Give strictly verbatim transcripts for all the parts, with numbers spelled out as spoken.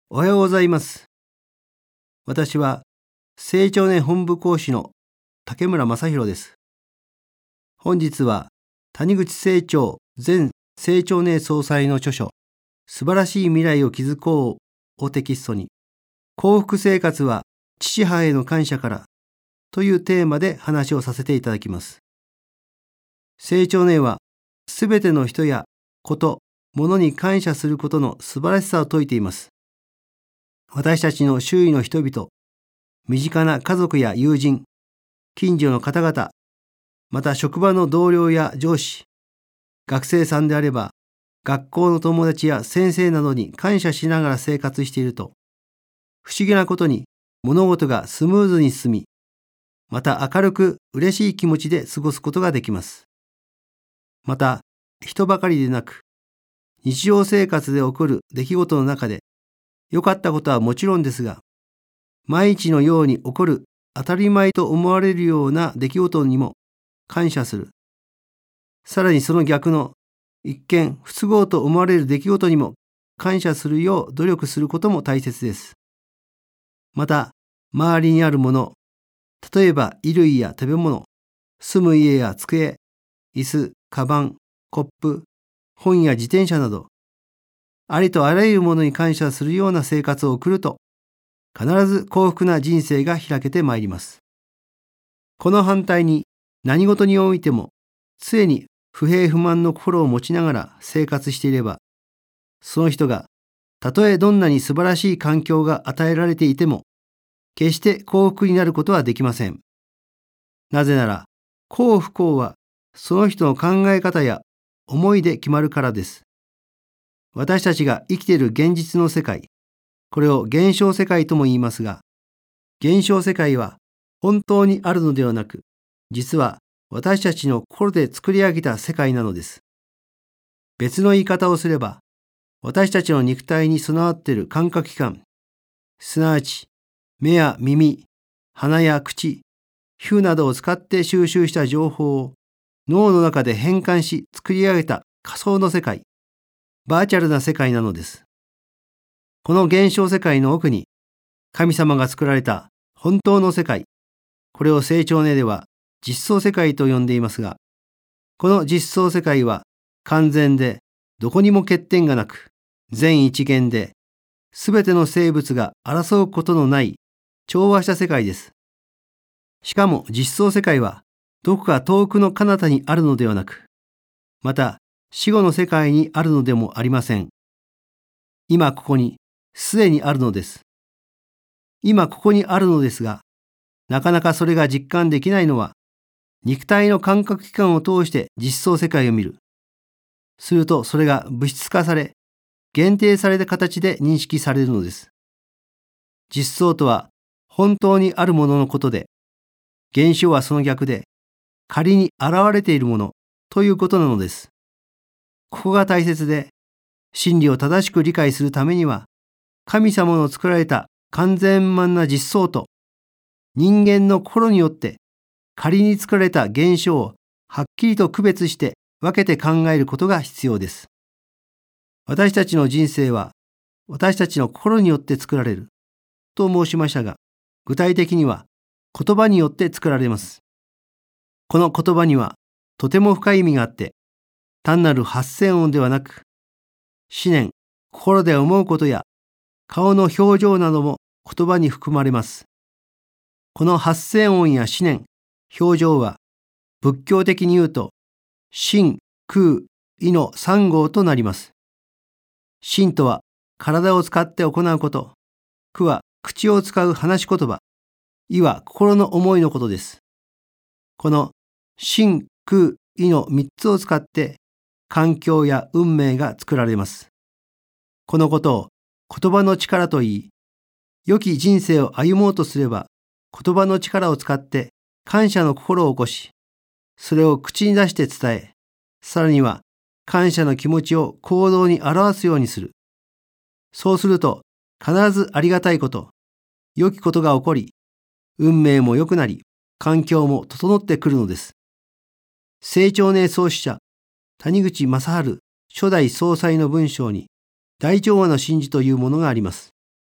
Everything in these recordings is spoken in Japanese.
おはようございます。私は青少年本部講師の竹村正弘です。本日は谷口清張前青少年総裁の著書素晴らしい未来を築こうをテキストに幸福生活は父母への感謝からというテーマで話をさせていただきます。青少年はすべての人やこと、ものに感謝することの素晴らしさを説いています。私たちの周囲の人々、身近な家族や友人、近所の方々、また職場の同僚や上司、学生さんであれば、学校の友達や先生などに感謝しながら生活していると、不思議なことに物事がスムーズに進み、また明るく嬉しい気持ちで過ごすことができます。また、人ばかりでなく、日常生活で起こる出来事の中で、良かったことはもちろんですが、毎日のように起こる当たり前と思われるような出来事にも感謝する。さらにその逆の一見不都合と思われる出来事にも感謝するよう努力することも大切です。また、周りにあるもの、例えば衣類や食べ物、住む家や机、椅子、カバン、コップ、本や自転車など、ありとあらゆるものに感謝するような生活を送ると、必ず幸福な人生が開けてまいります。この反対に何事においても常に不平不満の心を持ちながら生活していれば、その人がたとえどんなに素晴らしい環境が与えられていても、決して幸福になることはできません。なぜなら、幸不幸はその人の考え方や思いで決まるからです。私たちが生きている現実の世界、これを現象世界とも言いますが、現象世界は本当にあるのではなく、実は私たちの心で作り上げた世界なのです。別の言い方をすれば、私たちの肉体に備わっている感覚器官、すなわち目や耳、鼻や口、皮膚などを使って収集した情報を脳の中で変換し作り上げた仮想の世界、バーチャルな世界なのです。この現象世界の奥に神様が作られた本当の世界、これを青少年では実相世界と呼んでいますが、この実相世界は完全でどこにも欠点がなく、全一元で全ての生物が争うことのない調和した世界です。しかも実相世界はどこか遠くの彼方にあるのではなく、また死後の世界にあるのでもありません。今ここにすでにあるのです。今ここにあるのですが、なかなかそれが実感できないのは、肉体の感覚器官を通して実相世界を見る。するとそれが物質化され、限定された形で認識されるのです。実相とは本当にあるもののことで、現象はその逆で、仮に現れているものということなのです。ここが大切で、真理を正しく理解するためには、神様の作られた完全円満な実相と、人間の心によって仮に作られた現象をはっきりと区別して分けて考えることが必要です。私たちの人生は私たちの心によって作られると申しましたが、具体的には言葉によって作られます。この言葉にはとても深い意味があって、単なる発声音ではなく、思念、心で思うことや顔の表情なども言葉に含まれます。この発声音や思念、表情は仏教的に言うと、心、空、意の三号となります。心とは体を使って行うこと、空は口を使う話し言葉、意は心の思いのことです。この心、空、意の三つを使って環境や運命が作られます。このことを言葉の力と言い、良き人生を歩もうとすれば、言葉の力を使って感謝の心を起こし、それを口に出して伝え、さらには感謝の気持ちを行動に表すようにする。そうすると必ずありがたいこと、良きことが起こり、運命も良くなり、環境も整ってくるのです。青少年創始者、谷口正治初代総裁の文章に、大調和の真理というものがあります。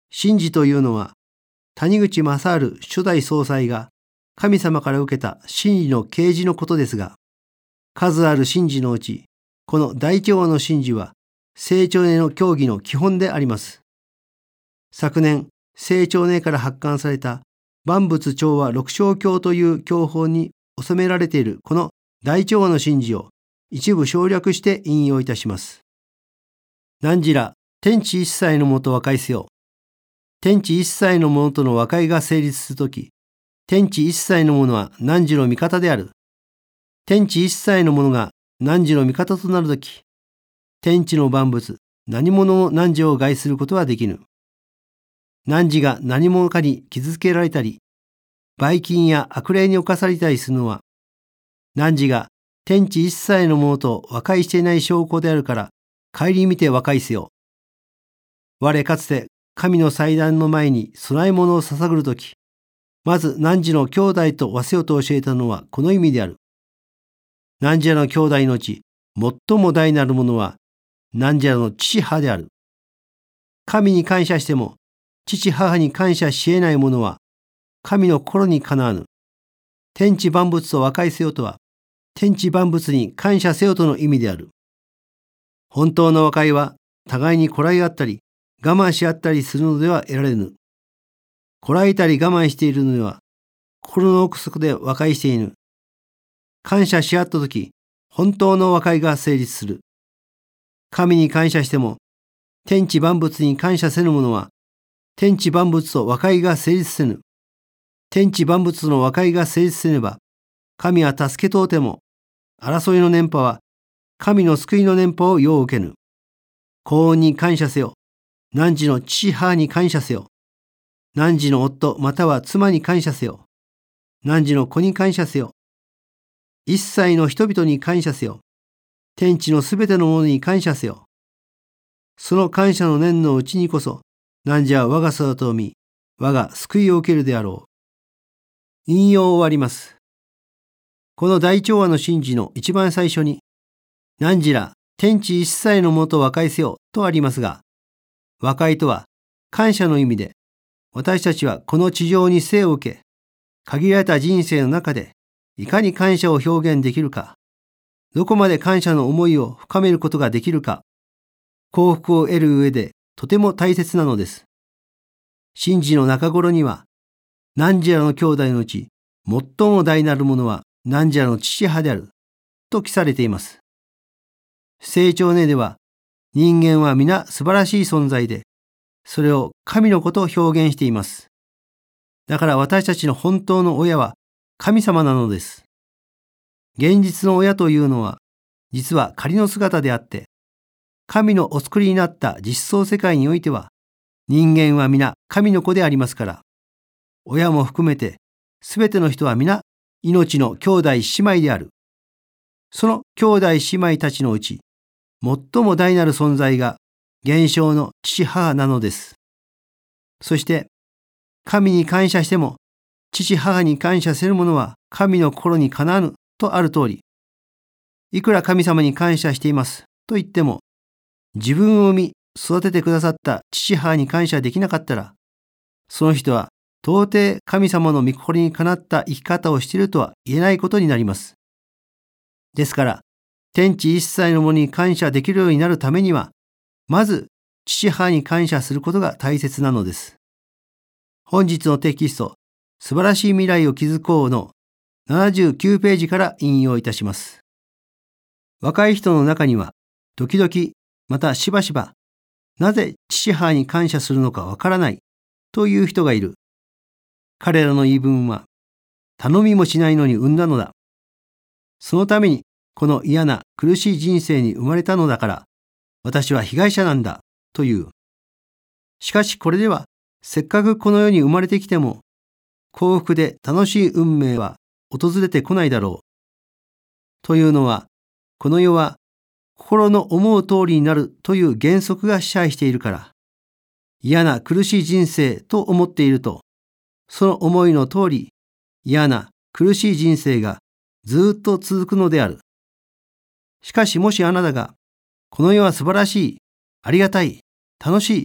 神事というのは、谷口正治初代総裁が神様から受けた神事の啓示のことですが、数ある神事のうち、この大調和の神事は、聖長寧の教義の基本であります。昨年、聖長寧から発刊された万物調和六章経という教法に収められているこの大調和の神事を一部省略して引用いたします。汝ら天地一切のもと和解せよ。天地一切のものとの和解が成立するとき、天地一切のものは汝の味方である。天地一切のものが汝の味方となるとき、天地の万物、何者も汝を害することはできぬ。汝が何者かに傷つけられたり、ばい菌や悪霊に侵されたりするのは、汝が天地一切のものと和解していない証拠であるから、顧みて和解せよ。我かつて神の祭壇の前に供え物を捧ぐるとき、まず汝の兄弟と和せよと教えたのはこの意味である。汝らの兄弟のうち、最も大なるものは、汝らの父母である。神に感謝しても、父母に感謝し得ないものは、神の心にかなわぬ。天地万物と和解せよとは、天地万物に感謝せよとの意味である。本当の和解は、互いにこらえ合ったり、我慢し合ったりするのでは得られぬ。こらえたり我慢しているのでは、心の奥底で和解していぬ。感謝し合ったとき、本当の和解が成立する。神に感謝しても、天地万物に感謝せぬ者は、天地万物と和解が成立せぬ。天地万物との和解が成立せねば、神は助けとうても、争いの念波は、神の救いの念波をよう受けぬ。幸運に感謝せよ。汝の父母に感謝せよ。汝の夫または妻に感謝せよ。汝の子に感謝せよ。一切の人々に感謝せよ。天地のすべてのものに感謝せよ。その感謝の念のうちにこそ、汝は我が姿を見、我が救いを受けるであろう。引用終わります。この大調和の神事の一番最初に、汝ら天地一切のものと和解せよとありますが、和解とは感謝の意味で、私たちはこの地上に生を受け、限られた人生の中でいかに感謝を表現できるか、どこまで感謝の思いを深めることができるか、幸福を得る上でとても大切なのです。神事の中頃には、汝らの兄弟のうち最も大なるものは汝らの父母であると記されています。聖長寧では、人間は皆素晴らしい存在で、それを神のことを表現しています。だから私たちの本当の親は神様なのです。現実の親というのは、実は仮の姿であって、神のお作りになった実相世界においては、人間は皆神の子でありますから、親も含めてすべての人は皆命の兄弟姉妹である。その兄弟姉妹たちのうち、最も大なる存在が現象の父母なのです。そして、神に感謝しても、父母に感謝せる者は神の心にかなわぬとある通り、いくら神様に感謝していますと言っても、自分を産み育ててくださった父母に感謝できなかったら、その人は到底神様の御心にかなった生き方をしているとは言えないことになります。ですから、天地一切のものに感謝できるようになるためには、まず父母に感謝することが大切なのです。本日のテキスト、素晴らしい未来を築こうのななじゅうきゅうページから引用いたします。若い人の中には、時々、またしばしば、なぜ父母に感謝するのかわからないという人がいる。彼らの言い分は、頼みもしないのに産んだのだ。そのために、この嫌な苦しい人生に生まれたのだから、私は被害者なんだという。しかしこれでは、せっかくこの世に生まれてきても、幸福で楽しい運命は訪れてこないだろう。というのは、この世は心の思う通りになるという原則が支配しているから、嫌な苦しい人生と思っていると、その思いの通り、嫌な苦しい人生がずっと続くのである。しかしもしあなたが、この世は素晴らしい、ありがたい、楽しい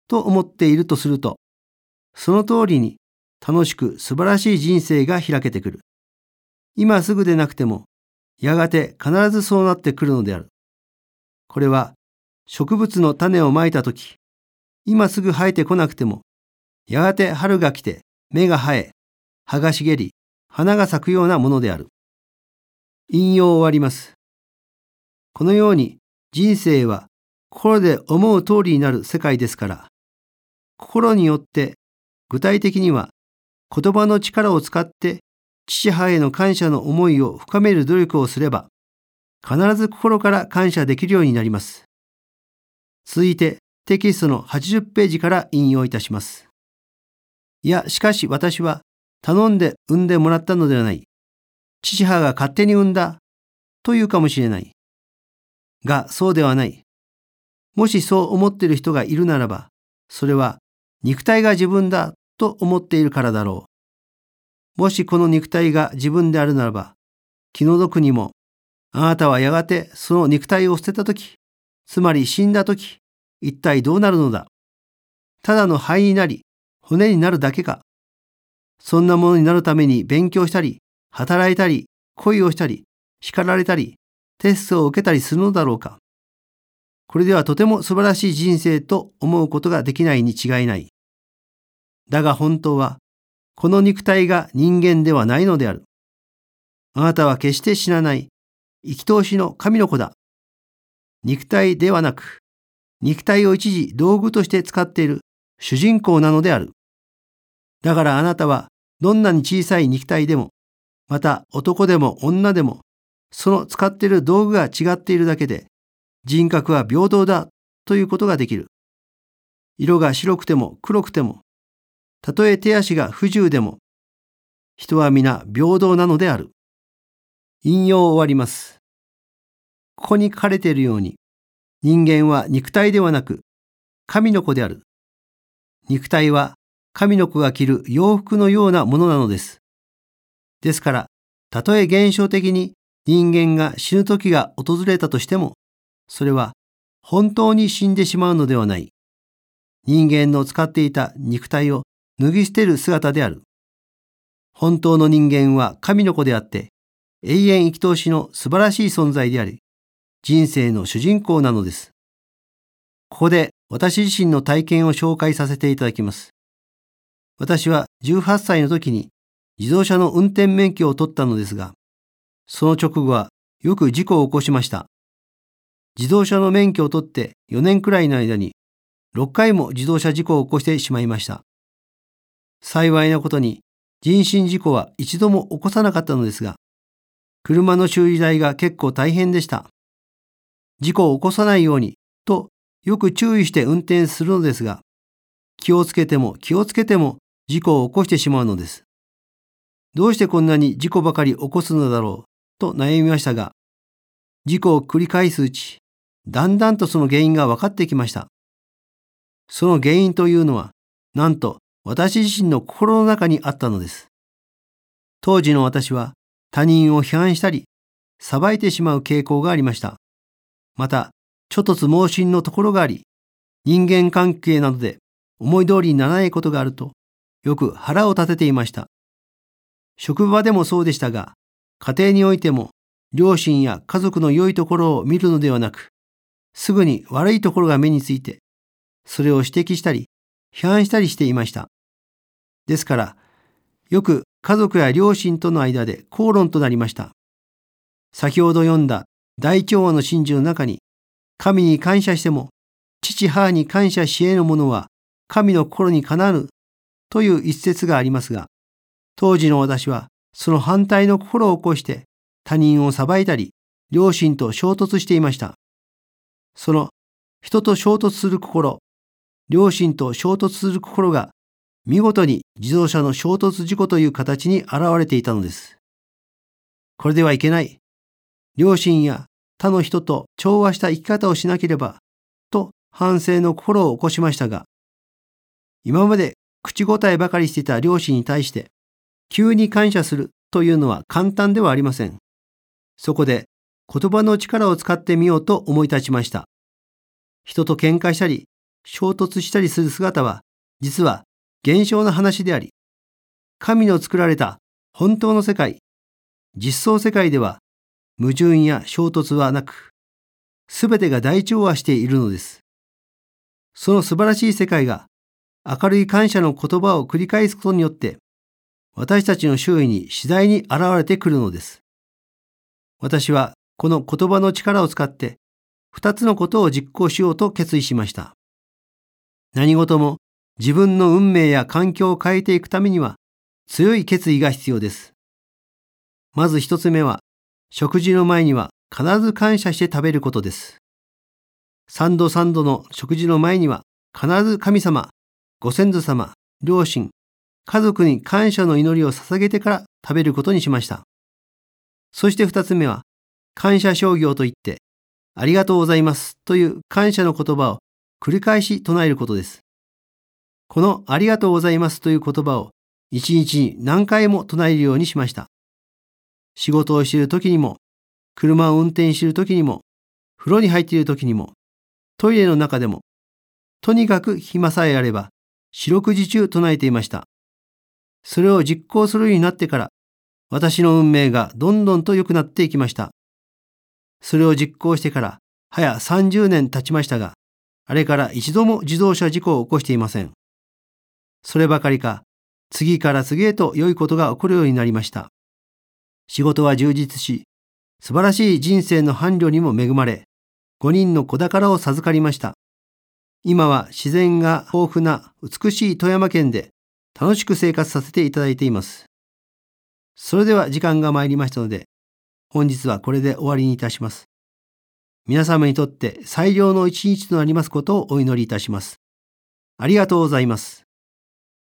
と思っているとすると、その通りに楽しく素晴らしい人生が開けてくる。今すぐでなくても、やがて必ずそうなってくるのである。これは植物の種をまいたとき、今すぐ生えてこなくても、やがて春が来て芽が生え、葉が茂り、花が咲くようなものである。引用終わります。このように人生は心で思う通りになる世界ですから、心によって具体的には言葉の力を使って父母への感謝の思いを深める努力をすれば、必ず心から感謝できるようになります。続いてテキストのはちじゅっページから引用いたします。いや、しかし私は頼んで産んでもらったのではない。父母が勝手に産んだというかもしれない。が、そうではない。もしそう思っている人がいるならば、それは肉体が自分だと思っているからだろう。もしこの肉体が自分であるならば、気の毒にも、あなたはやがてその肉体を捨てたとき、つまり死んだとき、一体どうなるのだ。ただの灰になり、骨になるだけか。そんなものになるために勉強したり、働いたり、恋をしたり、叱られたり、テストを受けたりするのだろうか。これではとても素晴らしい人生と思うことができないに違いない。だが本当は、この肉体が人間ではないのである。あなたは決して死なない、生き通しの神の子だ。肉体ではなく、肉体を一時道具として使っている主人公なのである。だからあなたはどんなに小さい肉体でも、また男でも女でも、その使っている道具が違っているだけで、人格は平等だということができる。色が白くても黒くても、たとえ手足が不自由でも、人は皆平等なのである。引用終わります。ここに書かれているように、人間は肉体ではなく、神の子である。肉体は神の子が着る洋服のようなものなのです。ですから、たとえ現象的に人間が死ぬ時が訪れたとしても、それは本当に死んでしまうのではない。人間の使っていた肉体を脱ぎ捨てる姿である。本当の人間は神の子であって、永遠生き通しの素晴らしい存在であり、人生の主人公なのです。ここで私自身の体験を紹介させていただきます。私はじゅうはっさいの時に自動車の運転免許を取ったのですが、その直後はよく事故を起こしました。自動車の免許を取ってよねんくらいの間にろっかいも自動車事故を起こしてしまいました。幸いなことに人身事故は一度も起こさなかったのですが、車の修理代が結構大変でした。事故を起こさないようにとよく注意して運転するのですが、気をつけても気をつけても事故を起こしてしまうのです。どうしてこんなに事故ばかり起こすのだろうと悩みましたが、事故を繰り返すうち、だんだんとその原因が分かってきました。その原因というのは、なんと私自身の心の中にあったのです。当時の私は他人を批判したり、裁いてしまう傾向がありました。また、諸突猛進のところがあり、人間関係などで思い通りにならないことがあると、よく腹を立てていました。職場でもそうでしたが、家庭においても、両親や家族の良いところを見るのではなく、すぐに悪いところが目について、それを指摘したり、批判したりしていました。ですから、よく家族や両親との間で口論となりました。先ほど読んだ大調和の真珠の中に、神に感謝しても、父母に感謝し得ぬ者は神の心にかなわぬという一節がありますが、当時の私はその反対の心を起こして他人を裁いたり、両親と衝突していました。その人と衝突する心、両親と衝突する心が見事に自動車の衝突事故という形に現れていたのです。これではいけない。両親や他の人と調和した生き方をしなければ、と反省の心を起こしましたが、今まで口答えばかりしていた両親に対して、急に感謝するというのは簡単ではありません。そこで言葉の力を使ってみようと思い立ちました。人と喧嘩したり、 衝突したりする姿は、実は現象の話であり、神の作られた本当の世界、実相世界では矛盾や衝突はなく、すべてが大調和しているのです。その素晴らしい世界が明るい感謝の言葉を繰り返すことによって、私たちの周囲に次第に現れてくるのです。私はこの言葉の力を使って二つのことを実行しようと決意しました。何事も自分の運命や環境を変えていくためには強い決意が必要です。まず一つ目は、食事の前には必ず感謝して食べることです。三度三度の食事の前には必ず神様、ご先祖様、両親、家族に感謝の祈りを捧げてから食べることにしました。そして二つ目は、感謝称行といって、ありがとうございますという感謝の言葉を繰り返し唱えることです。このありがとうございますという言葉を一日に何回も唱えるようにしました。仕事をしている時にも、車を運転している時にも、風呂に入っている時にも、トイレの中でも、とにかく暇さえあれば四六時中唱えていました。それを実行するようになってから、私の運命がどんどんと良くなっていきました。それを実行してから早さんじゅうねん経ちましたが、あれから一度も自動車事故を起こしていません。そればかりか、次から次へと良いことが起こるようになりました。仕事は充実し、素晴らしい人生の伴侶にも恵まれ、ごにんの子宝を授かりました。今は自然が豊富な美しい富山県で楽しく生活させていただいています。それでは時間が参りましたので、本日はこれで終わりにいたします。皆様にとって最良の一日となりますことをお祈りいたします。ありがとうございます。